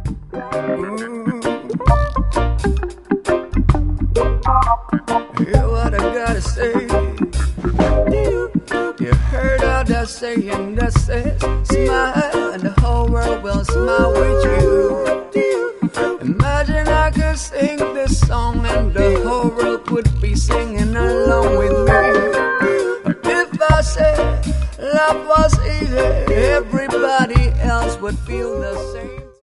Hear what I gotta say. You heard of that saying that says, smile and the whole world will smile with you. Imagine I could sing this song and the whole world would be singing along with me. If I said love was easy, everybody else would feel the same.